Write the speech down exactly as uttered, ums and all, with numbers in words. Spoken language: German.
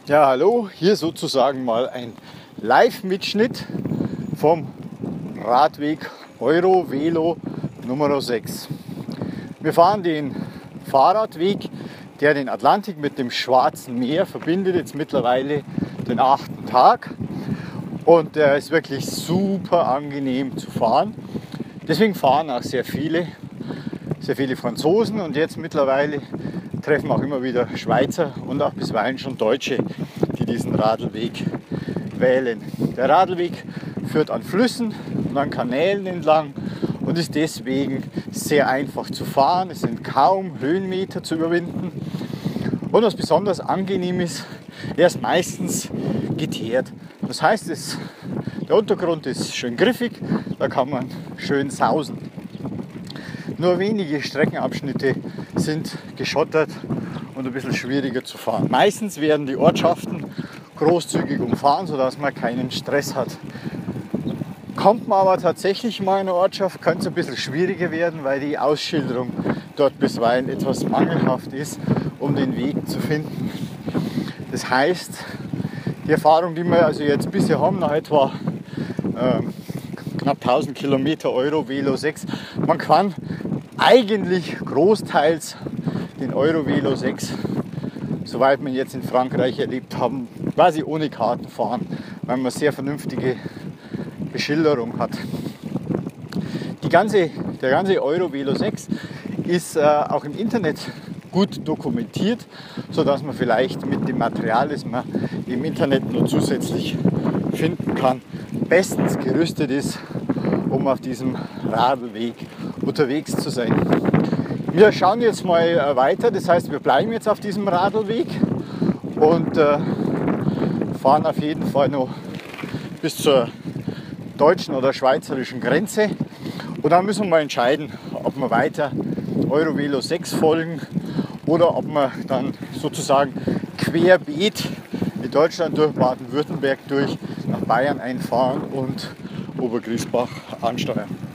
Ja, hallo, hier sozusagen mal ein Live-Mitschnitt vom Radweg Eurovelo Nummer sechs. Wir fahren den Fahrradweg, der den Atlantik mit dem Schwarzen Meer verbindet, jetzt mittlerweile den achten Tag. Und der ist wirklich super angenehm zu fahren. Deswegen fahren auch sehr viele, sehr viele Franzosen und jetzt mittlerweile treffen auch immer wieder Schweizer und auch bisweilen schon Deutsche, die diesen Radlweg wählen. Der Radlweg führt an Flüssen und an Kanälen entlang und ist deswegen sehr einfach zu fahren. Es sind kaum Höhenmeter zu überwinden. Und was besonders angenehm ist, er ist meistens geteert. Das heißt, es, der Untergrund ist schön griffig, da kann man schön sausen. Nur wenige Streckenabschnitte sind geschottert und ein bisschen schwieriger zu fahren. Meistens werden die Ortschaften großzügig umfahren, sodass man keinen Stress hat. Kommt man aber tatsächlich mal in eine Ortschaft, könnte es ein bisschen schwieriger werden, weil die Ausschilderung dort bisweilen etwas mangelhaft ist, um den Weg zu finden. Das heißt, die Erfahrung, die wir also jetzt bisher haben, nach etwa ähm, knapp tausend Kilometer Eurovelo sechs, man kann eigentlich großteils den Eurovelo sechs, soweit wir ihn jetzt in Frankreich erlebt haben, quasi ohne Karten fahren, weil man sehr vernünftige Beschilderung hat. Die ganze, der ganze Eurovelo sechs ist äh, auch im Internet gut dokumentiert, sodass man vielleicht mit dem Material, das man im Internet nur zusätzlich finden kann, bestens gerüstet ist, um auf diesem Radlweg unterwegs zu sein. Wir schauen jetzt mal weiter, das heißt, wir bleiben jetzt auf diesem Radlweg und äh, fahren auf jeden Fall noch bis zur deutschen oder schweizerischen Grenze. Und dann müssen wir mal entscheiden, ob wir weiter Eurovelo sechs folgen oder ob wir dann sozusagen querbeet in Deutschland durch Baden-Württemberg durch nach Bayern einfahren und Obergriesbach ansteuern.